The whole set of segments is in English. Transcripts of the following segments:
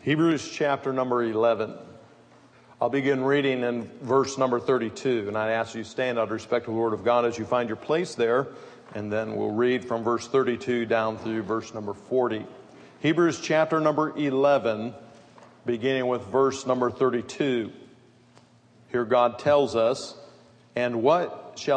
Hebrews chapter number 11. I'll begin reading in verse number 32, and I ask you to stand out of respect to the Word of God as you find your place there, and then we'll read from verse 32 down through verse number 40. Hebrews chapter number 11, beginning with verse number 32. Here God tells us, and what shall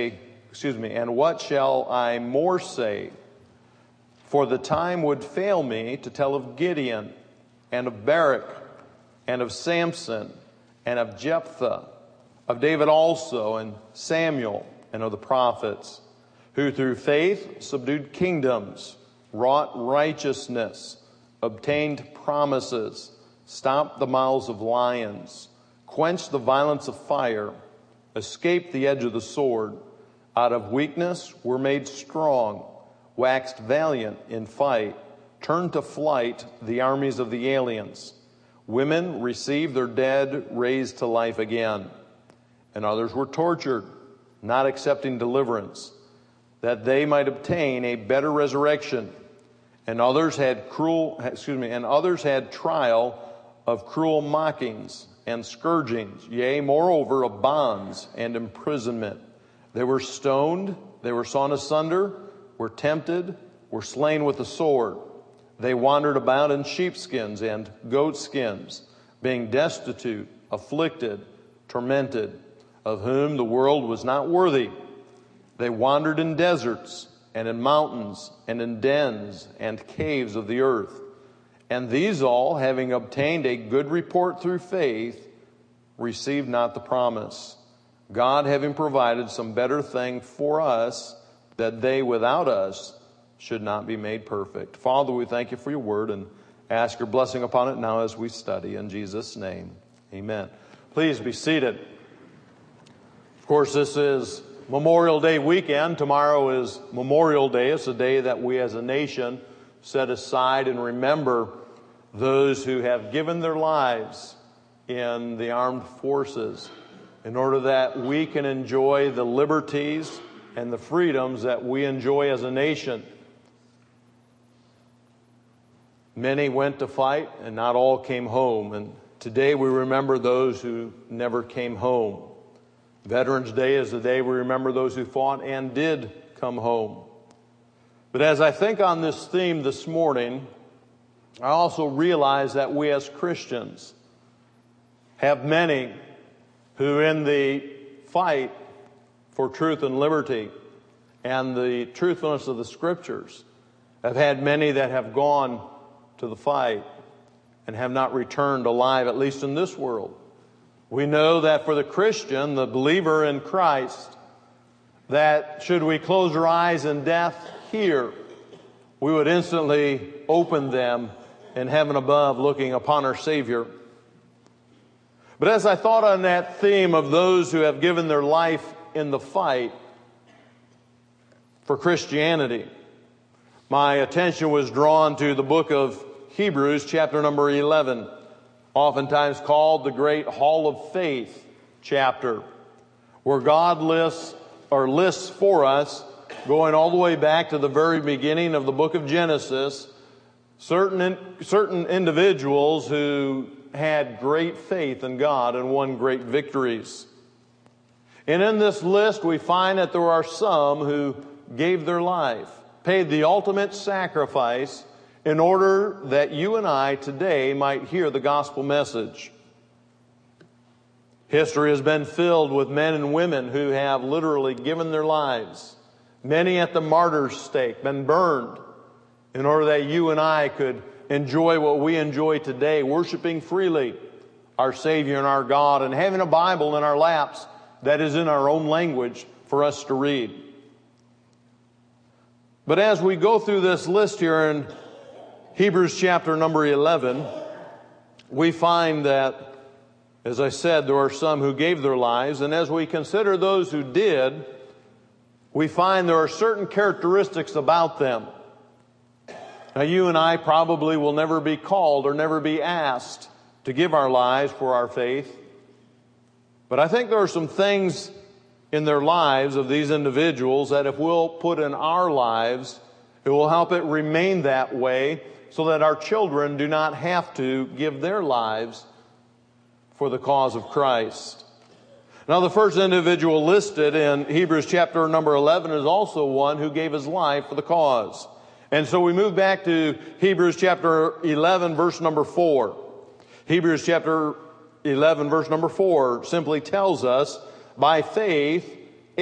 I more say? For the time would fail me to tell of Gideon, and of Barak, and of Samson, and of Jephthah, of David also, and Samuel, and of the prophets, who through faith subdued kingdoms, wrought righteousness, obtained promises, stopped the mouths of lions, quenched the violence of fire, escaped the edge of the sword, out of weakness were made strong, waxed valiant in fight, turned to flight the armies of the aliens. Women received their dead raised to life again. And others were tortured, not accepting deliverance, that they might obtain a better resurrection. And others had trial of cruel mockings and scourgings, yea, moreover, of bonds and imprisonment. They were stoned, they were sawn asunder, were tempted, were slain with the sword. They wandered about in sheepskins and goatskins, being destitute, afflicted, tormented, of whom the world was not worthy. They wandered in deserts and in mountains and in dens and caves of the earth. And these all, having obtained a good report through faith, received not the promise, God having provided some better thing for us, that they without us should not be made perfect. Father, we thank you for your word and ask your blessing upon it now as we study. In Jesus' name, amen. Please be seated. Of course, this is Memorial Day weekend. Tomorrow is Memorial Day. It's a day that we as a nation set aside and remember those who have given their lives in the armed forces in order that we can enjoy the liberties and the freedoms that we enjoy as a nation. Many went to fight, and not all came home. And today we remember those who never came home. Veterans Day is the day we remember those who fought and did come home. But as I think on this theme this morning, I also realize that we as Christians have many who in the fight for truth and liberty and the truthfulness of the Scriptures have had many that have gone to the fight and have not returned alive, at least in this world. We know that for the Christian, the believer in Christ, that should we close our eyes in death here, we would instantly open them in heaven above, looking upon our Savior. But as I thought on that theme of those who have given their life in the fight for Christianity, my attention was drawn to the book of Hebrews, chapter number 11, oftentimes called the Great Hall of Faith chapter, where God lists for us, going all the way back to the very beginning of the book of Genesis, certain individuals who had great faith in God and won great victories. And in this list, we find that there are some who gave their life, paid the ultimate sacrifice in order that you and I today might hear the gospel message. History has been filled with men and women who have literally given their lives, many at the martyr's stake, been burned, in order that you and I could enjoy what we enjoy today, worshiping freely our Savior and our God, and having a Bible in our laps that is in our own language for us to read. But as we go through this list here in Hebrews chapter number 11, we find that, as I said, there are some who gave their lives, and as we consider those who did, we find there are certain characteristics about them. Now, you and I probably will never be called or never be asked to give our lives for our faith. But I think there are some things in their lives of these individuals that if we'll put in our lives, it will help it remain that way so that our children do not have to give their lives for the cause of Christ. Now, the first individual listed in Hebrews chapter number 11 is also one who gave his life for the cause. And so we move back to Hebrews chapter 11, verse number 4. Hebrews chapter 11, verse number 4 simply tells us, by faith,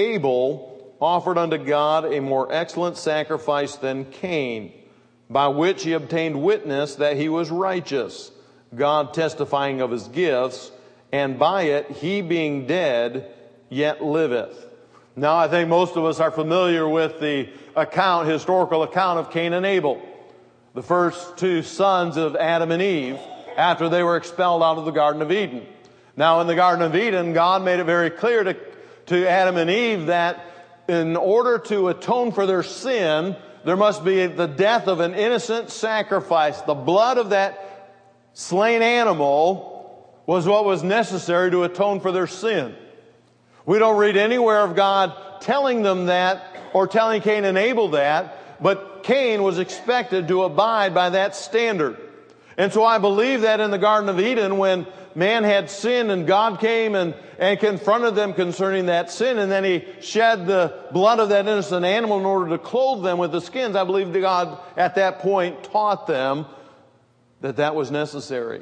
Abel offered unto God a more excellent sacrifice than Cain, by which he obtained witness that he was righteous, God testifying of his gifts, and by it he being dead yet liveth. Now I think most of us are familiar with the historical account of Cain and Abel, the first two sons of Adam and Eve after they were expelled out of the Garden of Eden. Now in the Garden of Eden, God made it very clear to Adam and Eve that in order to atone for their sin, there must be the death of an innocent sacrifice. The blood of that slain animal was what was necessary to atone for their sin. We don't read anywhere of God telling them that or telling Cain and Abel that, but Cain was expected to abide by that standard. And so I believe that in the Garden of Eden, when man had sinned and God came and confronted them concerning that sin, and then he shed the blood of that innocent animal in order to clothe them with the skins, I believe that God at that point taught them that was necessary.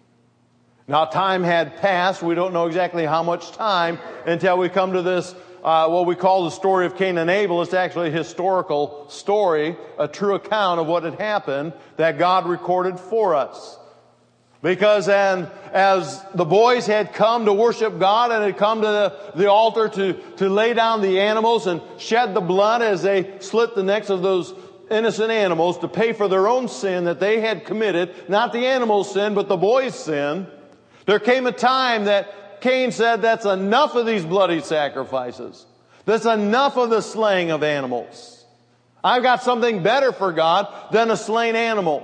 Now, time had passed. We don't know exactly how much time until we come to this, what we call the story of Cain and Abel. It's actually a historical story, a true account of what had happened that God recorded for us. Because as the boys had come to worship God and had come to the altar to lay down the animals and shed the blood as they slit the necks of those innocent animals to pay for their own sin that they had committed, not the animal's sin, but the boy's sin, there came a time that Cain said, that's enough of these bloody sacrifices. That's enough of the slaying of animals. I've got something better for God than a slain animal.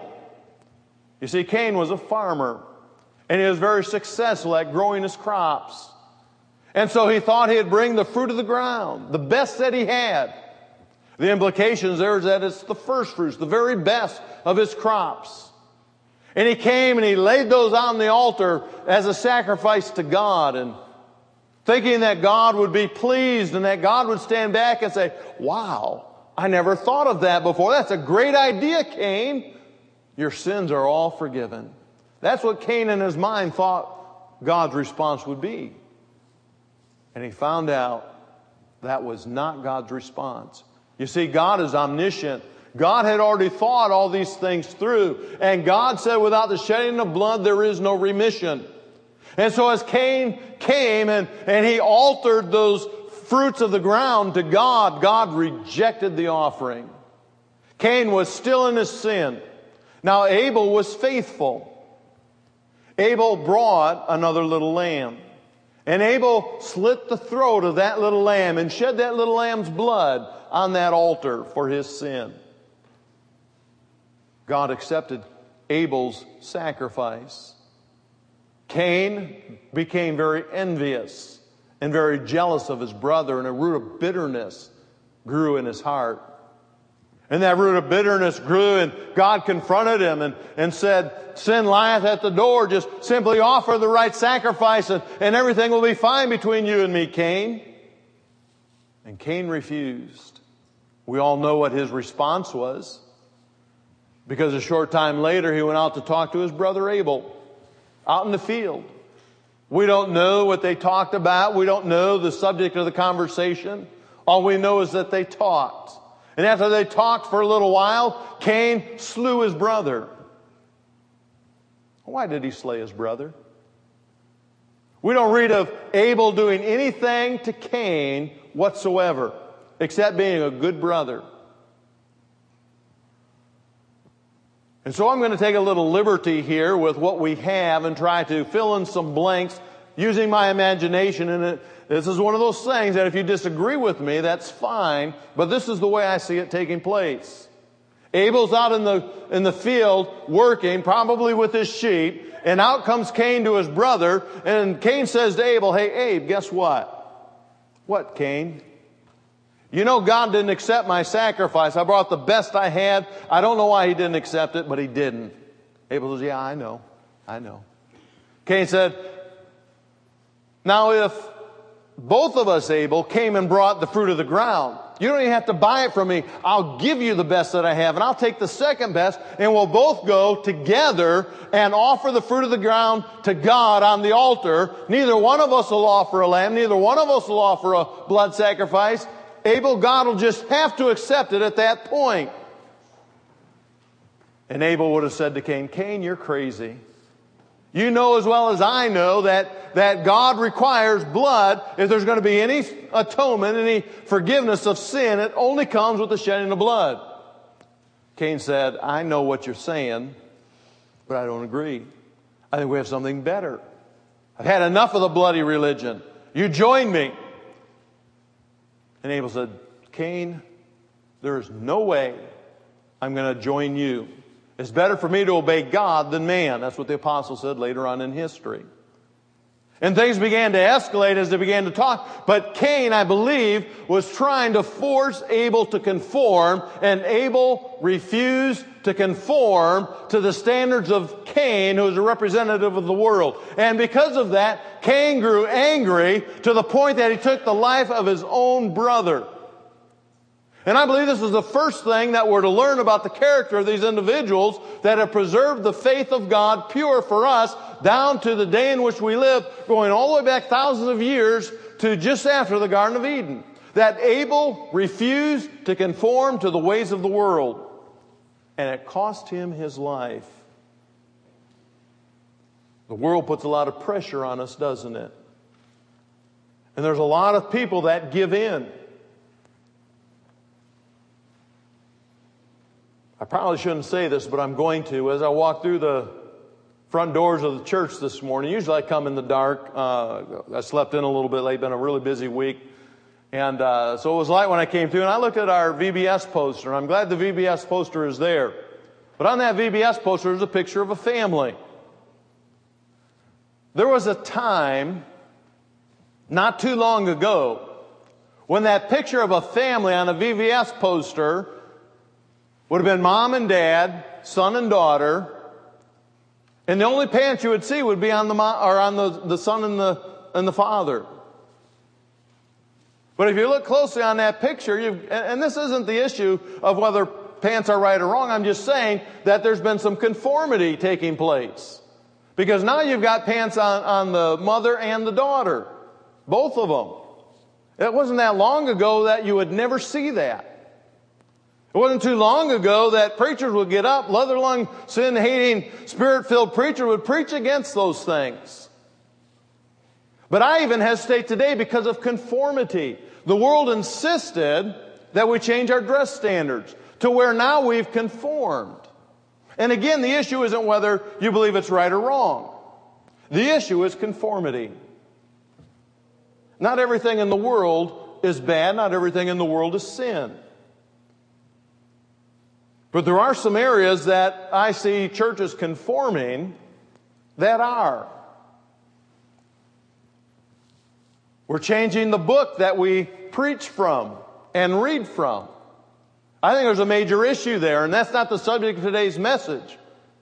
You see, Cain was a farmer, and he was very successful at growing his crops. And so he thought he'd bring the fruit of the ground, the best that he had. The implications there is that it's the first fruits, the very best of his crops. And he came and he laid those on the altar as a sacrifice to God, and thinking that God would be pleased and that God would stand back and say, wow, I never thought of that before. That's a great idea, Cain. Your sins are all forgiven. That's what Cain in his mind thought God's response would be. And he found out that was not God's response. You see, God is omniscient. God had already thought all these things through. And God said, without the shedding of blood, there is no remission. And so as Cain came and he altered those fruits of the ground to God, God rejected the offering. Cain was still in his sin. Now Abel was faithful. Abel brought another little lamb. And Abel slit the throat of that little lamb and shed that little lamb's blood on that altar for his sin. God accepted Abel's sacrifice. Cain became very envious and very jealous of his brother, and a root of bitterness grew in his heart. And that root of bitterness grew, and God confronted him and said, sin lieth at the door. Just simply offer the right sacrifice and everything will be fine between you and me, Cain. And Cain refused. We all know what his response was. Because a short time later, he went out to talk to his brother Abel out in the field. We don't know what they talked about. We don't know the subject of the conversation. All we know is that they talked. And after they talked for a little while, Cain slew his brother. Why did he slay his brother? We don't read of Abel doing anything to Cain whatsoever, except being a good brother. And so I'm going to take a little liberty here with what we have and try to fill in some blanks using my imagination. And this is one of those things that if you disagree with me, that's fine. But this is the way I see it taking place. Abel's out in the field working, probably with his sheep. And out comes Cain to his brother. And Cain says to Abel, hey, Abe, guess what? What, Cain? You know, God didn't accept my sacrifice. I brought the best I had. I don't know why he didn't accept it, but he didn't. Abel says, yeah, I know. Cain said, now if both of us, Abel, came and brought the fruit of the ground, you don't even have to buy it from me. I'll give you the best that I have, and I'll take the second best, and we'll both go together and offer the fruit of the ground to God on the altar. Neither one of us will offer a lamb. Neither one of us will offer a blood sacrifice. Abel, God will just have to accept it at that point. And Abel would have said to Cain, Cain, you're crazy. You know as well as I know that God requires blood. If there's going to be any atonement, any forgiveness of sin, it only comes with the shedding of blood. Cain said, I know what you're saying, but I don't agree. I think we have something better. I've had enough of the bloody religion. You join me. And Abel said, Cain, there is no way I'm going to join you. It's better for me to obey God than man. That's what the apostle said later on in history. And things began to escalate as they began to talk. But Cain, I believe, was trying to force Abel to conform, and Abel refused to conform to the standards of Cain, who was a representative of the world. And because of that, Cain grew angry to the point that he took the life of his own brother. And I believe this is the first thing that we're to learn about the character of these individuals that have preserved the faith of God pure for us down to the day in which we live, going all the way back thousands of years to just after the Garden of Eden. That Abel refused to conform to the ways of the world. And it cost him his life. The world puts a lot of pressure on us, doesn't it? And there's a lot of people that give in. I probably shouldn't say this, but I'm going to. As I walk through the front doors of the church this morning, usually I come in the dark. I slept in a little bit late, been a really busy week. And so it was light when I came through, and I looked at our VBS poster, and I'm glad the VBS poster is there. But on that VBS poster is a picture of a family. There was a time, not too long ago, when that picture of a family on a VBS poster would have been mom and dad, son and daughter, and the only pants you would see would be on the son and the father. But if you look closely on that picture, and this isn't the issue of whether pants are right or wrong, I'm just saying that there's been some conformity taking place. Because now you've got pants on the mother and the daughter, both of them. It wasn't that long ago that you would never see that. It wasn't too long ago that preachers would get up, leather-lung, sin-hating, spirit-filled preacher would preach against those things. But I even hesitate today because of conformity. The world insisted that we change our dress standards to where now we've conformed. And again, the issue isn't whether you believe it's right or wrong. The issue is conformity. Not everything in the world is bad. Not everything in the world is sin. But there are some areas that I see churches conforming that are. We're changing the book that we preach from and read from. I think there's a major issue there, and that's not the subject of today's message.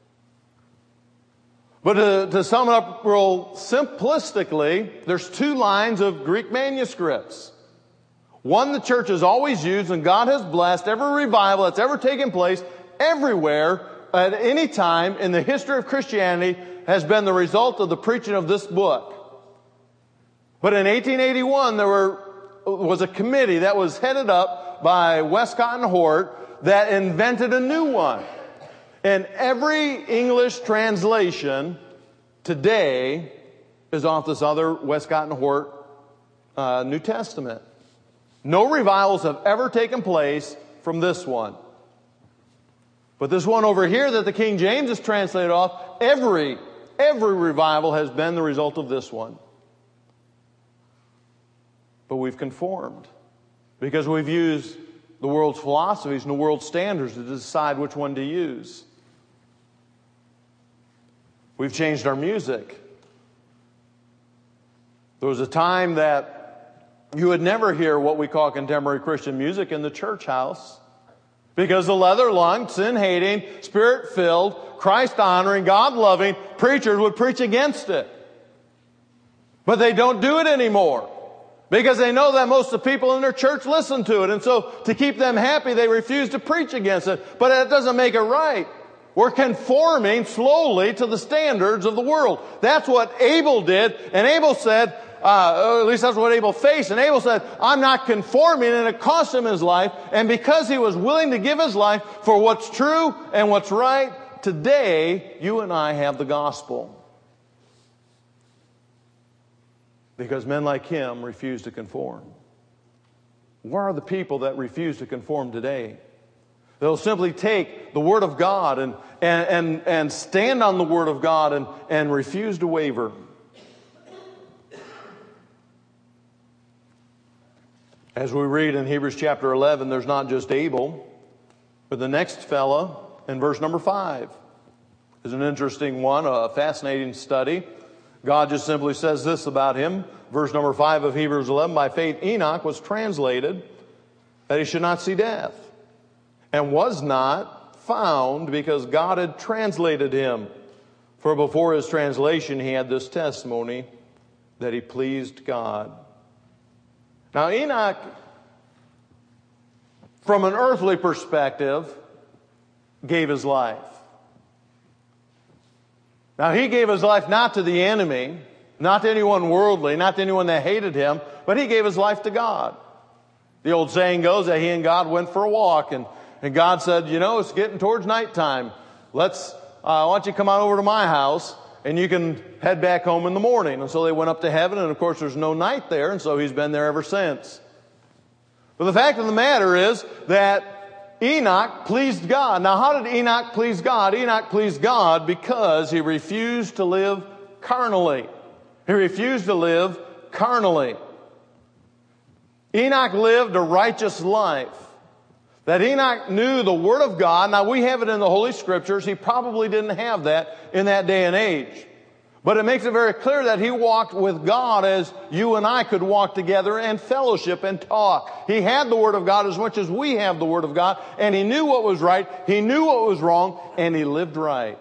But to sum it up real simplistically, there's two lines of Greek manuscripts. One the church has always used, and God has blessed every revival that's ever taken place everywhere at any time in the history of Christianity has been the result of the preaching of this book. But in 1881, there was a committee that was headed up by Westcott and Hort that invented a new one. And every English translation today is off this other Westcott and Hort New Testament. No revivals have ever taken place from this one. But this one over here that the King James is translated off, every revival has been the result of this one. But we've conformed because we've used the world's philosophies and the world's standards to decide which one to use. We've changed our music. There was a time that You would never hear what we call contemporary Christian music in the church house, because the leather-lunged, sin-hating, Spirit-filled, Christ-honoring, God-loving preachers would preach against it. But they don't do it anymore, because they know that most of the people in their church listen to it. And so to keep them happy, they refuse to preach against it. But that doesn't make it right. We're conforming slowly to the standards of the world. That's what Abel did. And Abel said, at least that's what Abel faced. And Abel said, I'm not conforming, and it cost him his life. And because he was willing to give his life for what's true and what's right, today you and I have the gospel. Because men like him refuse to conform. Where are the people that refuse to conform today? They'll simply take the Word of God and stand on the Word of God and refuse to waver. As we read in Hebrews chapter 11, there's not just Abel, but the next fella in verse number 5 is an interesting one, a fascinating study. God just simply says this about him. Verse number 5 of Hebrews 11, by faith Enoch was translated that he should not see death, and was not found because God had translated him. For before his translation he had this testimony, that he pleased God. Now Enoch, from an earthly perspective, gave his life. Now he gave his life not to the enemy, not to anyone worldly, not to anyone that hated him, but he gave his life to God. The old saying goes that he and God went for a walk, and God said, you know, it's getting towards nighttime. Why don't you come on over to my house, and you can head back home in the morning. And so they went up to heaven, and of course there's no night there, and so he's been there ever since. But the fact of the matter is that Enoch pleased God. Now how did Enoch please God? Enoch pleased God because he refused to live carnally. He refused to live carnally. Enoch lived a righteous life. That Enoch knew the Word of God. Now we have it in the Holy Scriptures. He probably didn't have that in that day and age. But it makes it very clear that he walked with God as you and I could walk together and fellowship and talk. He had the Word of God as much as we have the Word of God. And he knew what was right. He knew what was wrong. And he lived right.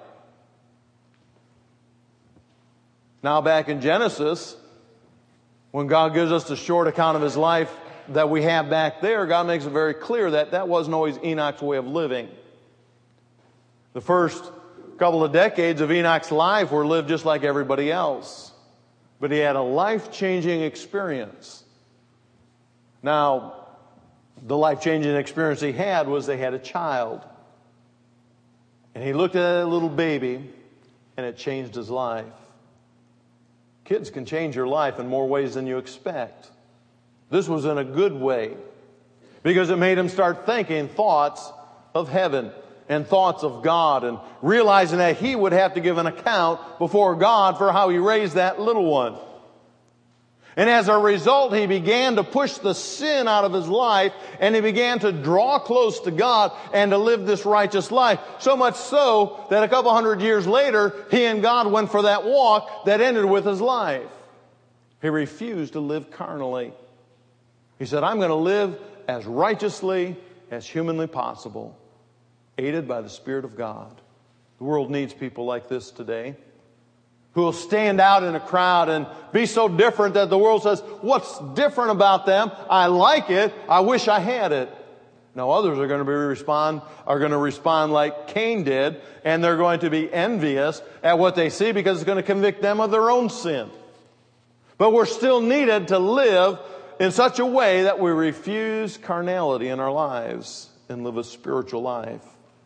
Now back in Genesis, when God gives us the short account of his life that we have back there, God makes it very clear that that wasn't always Enoch's way of living. The first couple of decades of Enoch's life were lived just like everybody else. But he had a life-changing experience. Now, the life-changing experience he had was they had a child. And he looked at that little baby, and it changed his life. Kids can change your life in more ways than you expect. This was in a good way, because it made him start thinking thoughts of heaven and thoughts of God, and realizing that he would have to give an account before God for how he raised that little one. And as a result, he began to push the sin out of his life, and he began to draw close to God and to live this righteous life. So much so that a couple hundred years later, he and God went for that walk that ended with his life. He refused to live carnally. He said, I'm going to live as righteously as humanly possible, aided by the Spirit of God. The world needs people like this today, who will stand out in a crowd and be so different that the world says, what's different about them? I like it. I wish I had it. Now others are going to respond like Cain did, and they're going to be envious at what they see because it's going to convict them of their own sin. But we're still needed to live in such a way that we refuse carnality in our lives and live a spiritual life.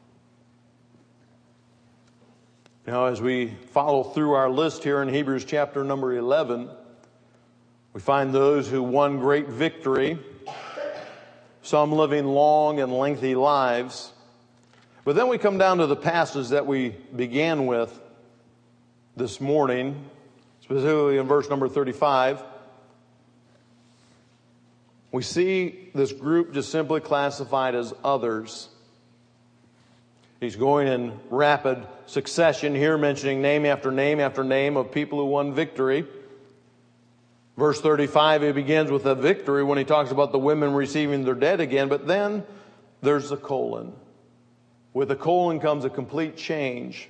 Now, as we follow through our list here in Hebrews chapter number 11, we find those who won great victory, some living long and lengthy lives. But then we come down to the passage that we began with this morning, specifically in verse number 35. We see this group just simply classified as others. He's going in rapid succession here, mentioning name after name after name of people who won victory. Verse 35, he begins with a victory when he talks about the women receiving their dead again. But then there's the colon. With the colon comes a complete change.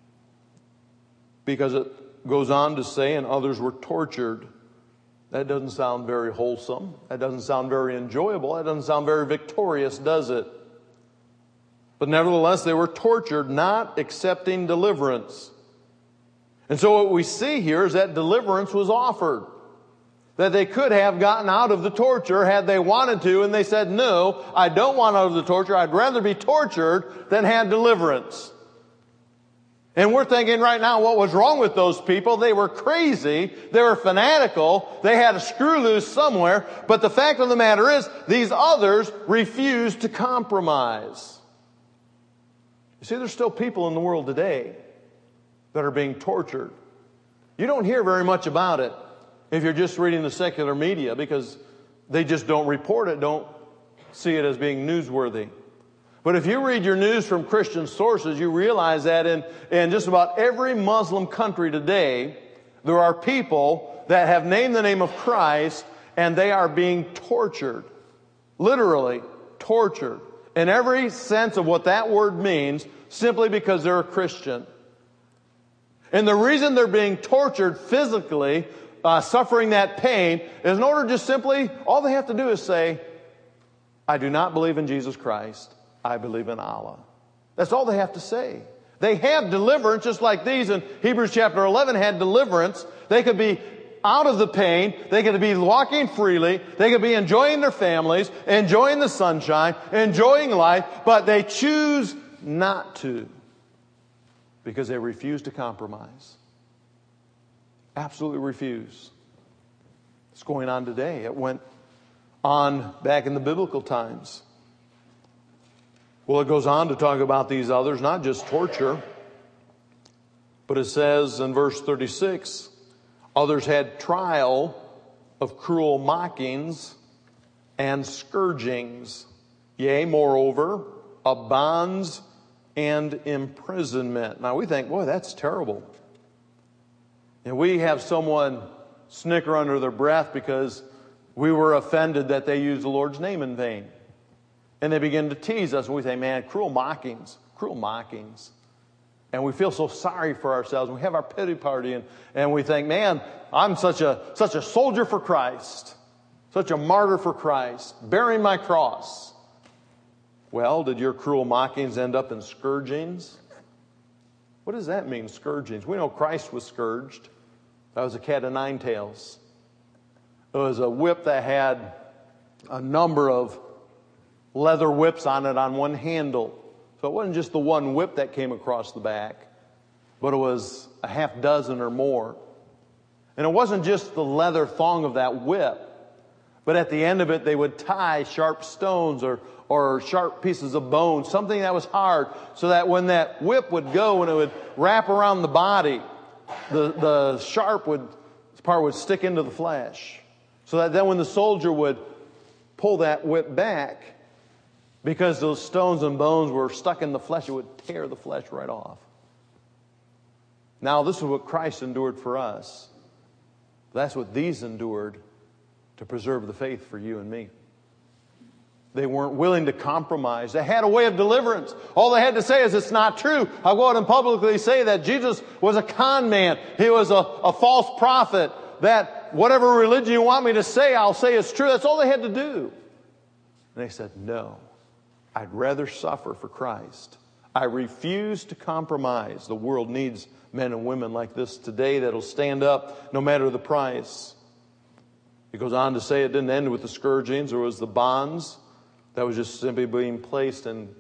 Because it goes on to say, and others were tortured. That doesn't sound very wholesome. That doesn't sound very enjoyable. That doesn't sound very victorious, does it? But nevertheless, they were tortured, not accepting deliverance. And so what we see here is that deliverance was offered. That they could have gotten out of the torture had they wanted to, and they said, no, I don't want out of the torture. I'd rather be tortured than have deliverance. And we're thinking right now, what was wrong with those people? They were crazy. They were fanatical. They had a screw loose somewhere. But the fact of the matter is, these others refused to compromise. You see, there's still people in the world today that are being tortured. You don't hear very much about it if you're just reading the secular media, because they just don't report it, don't see it as being newsworthy. But if you read your news from Christian sources, you realize that in just about every Muslim country today, there are people that have named the name of Christ and they are being tortured. Literally tortured. In every sense of what that word means, simply because they're a Christian. And the reason they're being tortured physically, suffering that pain, is in order just simply, all they have to do is say, I do not believe in Jesus Christ. I believe in Allah. That's all they have to say. They have deliverance, just like these in Hebrews chapter 11 had deliverance. They could be out of the pain. They could be walking freely. They could be enjoying their families, enjoying the sunshine, enjoying life, but they choose not to because they refuse to compromise. Absolutely refuse. It's going on today. It went on back in the biblical times. Well, it goes on to talk about these others, not just torture, but it says in verse 36, others had trial of cruel mockings and scourgings, yea, moreover, of bonds and imprisonment. Now we think, boy, that's terrible. And we have someone snicker under their breath because we were offended that they used the Lord's name in vain. And they begin to tease us, and we say, man, cruel mockings. And we feel so sorry for ourselves. And we have our pity party, and we think, man, I'm such a soldier for Christ, such a martyr for Christ, bearing my cross. Well, did your cruel mockings end up in scourgings? What does that mean, scourgings? We know Christ was scourged. That was a cat of nine tails. It was a whip that had a number of leather whips on it on one handle. So it wasn't just the one whip that came across the back, but it was a half dozen or more. And it wasn't just the leather thong of that whip, but at the end of it they would tie sharp stones or sharp pieces of bone, something that was hard, so that when that whip would go and it would wrap around the body, the sharp part would stick into the flesh. So that then when the soldier would pull that whip back, because those stones and bones were stuck in the flesh, it would tear the flesh right off. Now, this is what Christ endured for us. That's what these endured to preserve the faith for you and me. They weren't willing to compromise. They had a way of deliverance. All they had to say is, it's not true. I'll go out and publicly say that Jesus was a con man. He was a false prophet. That whatever religion you want me to say, I'll say it's true. That's all they had to do. And they said, no. I'd rather suffer for Christ. I refuse to compromise. The world needs men and women like this today that'll stand up no matter the price. He goes on to say it didn't end with the scourgings. There was the bonds that was just simply being placed in,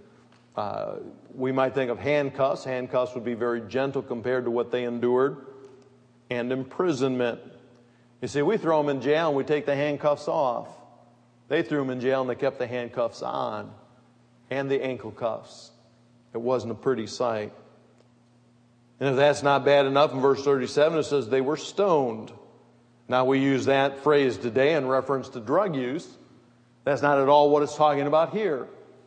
we might think of handcuffs. Handcuffs would be very gentle compared to what they endured. And imprisonment. You see, we throw them in jail and we take the handcuffs off. They threw them in jail and they kept the handcuffs on. And the ankle cuffs. It wasn't a pretty sight. And if that's not bad enough, in verse 37 it says they were stoned. Now we use that phrase today in reference to drug use. That's not at all what it's talking about here.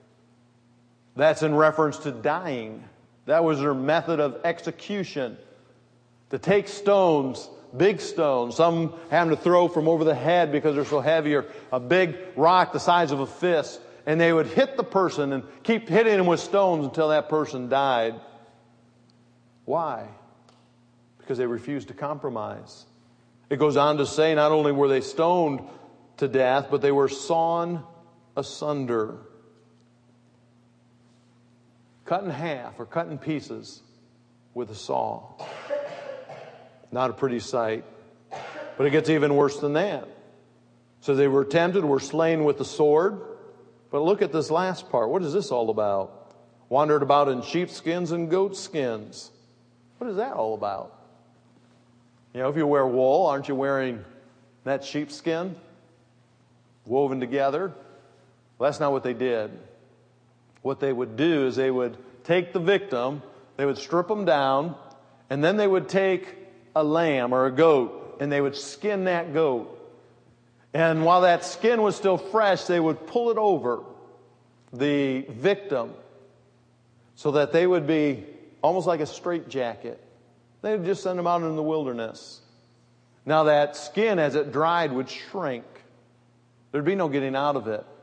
That's in reference to dying. That was their method of execution. To take stones big stones, some having to throw from over the head because they're so heavy, or a big rock the size of a fist. And they would hit the person and keep hitting them with stones until that person died. Why? Because they refused to compromise. It goes on to say not only were they stoned to death, but they were sawn asunder. Cut in half or cut in pieces with a saw. Not a pretty sight. But it gets even worse than that. So they were tempted, were slain with the sword. But look at this last part. What is this all about? Wandered about in sheepskins and goat skins. What is that all about? You know, if you wear wool, aren't you wearing that sheepskin woven together? Well, that's not what they did. What they would do is they would take the victim, they would strip them down, and then they would take a lamb or a goat, and they would skin that goat. And while that skin was still fresh, they would pull it over the victim so that they would be almost like a straitjacket. They would just send them out in the wilderness. Now that skin, as it dried, would shrink. There'd be no getting out of it.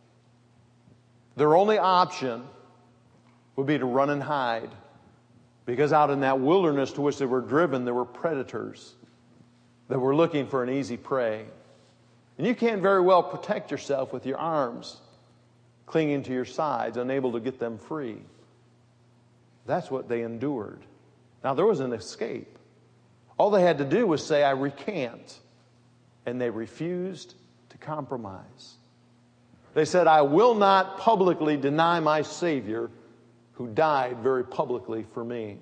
Their only option would be to run and hide, because out in that wilderness to which they were driven, there were predators that were looking for an easy prey. And you can't very well protect yourself with your arms clinging to your sides, unable to get them free. That's what they endured. Now, there was an escape. All they had to do was say, I recant. And they refused to compromise. They said, I will not publicly deny my Savior who died very publicly for me.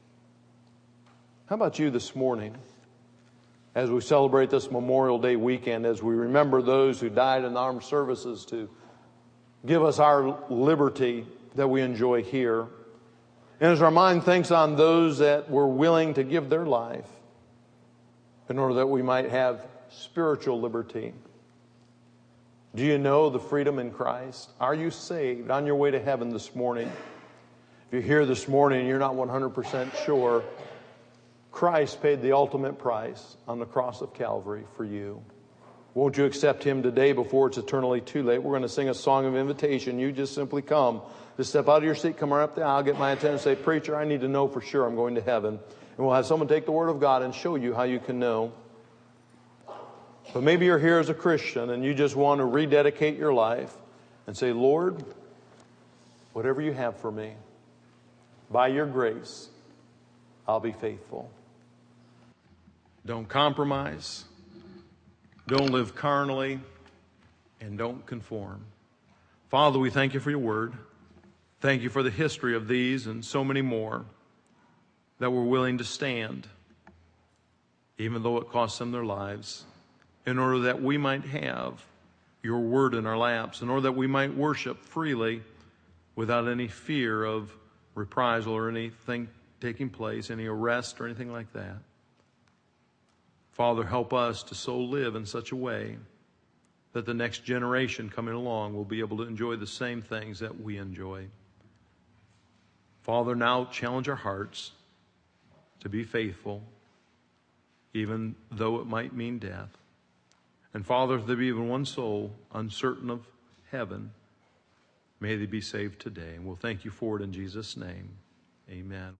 How about you this morning? As we celebrate this Memorial Day weekend, as we remember those who died in the armed services to give us our liberty that we enjoy here. And as our mind thinks on those that were willing to give their life in order that we might have spiritual liberty. Do you know the freedom in Christ? Are you saved on your way to heaven this morning? If you're here this morning and you're not 100% sure, Christ paid the ultimate price on the cross of Calvary for you. Won't you accept Him today before it's eternally too late? We're going to sing a song of invitation. You just simply come. Just step out of your seat, come right up the aisle, get my attention, say, Preacher, I need to know for sure I'm going to heaven. And we'll have someone take the Word of God and show you how you can know. But maybe you're here as a Christian and you just want to rededicate your life and say, Lord, whatever you have for me, by your grace, I'll be faithful. Don't compromise. Don't live carnally. And don't conform. Father, we thank you for your word. Thank you for the history of these and so many more that were willing to stand, even though it cost them their lives, in order that we might have your word in our laps, in order that we might worship freely without any fear of reprisal or anything taking place, any arrest or anything like that. Father, help us to so live in such a way that the next generation coming along will be able to enjoy the same things that we enjoy. Father, now challenge our hearts to be faithful, even though it might mean death. And Father, if there be even one soul uncertain of heaven, may they be saved today. And we'll thank you for it in Jesus' name. Amen.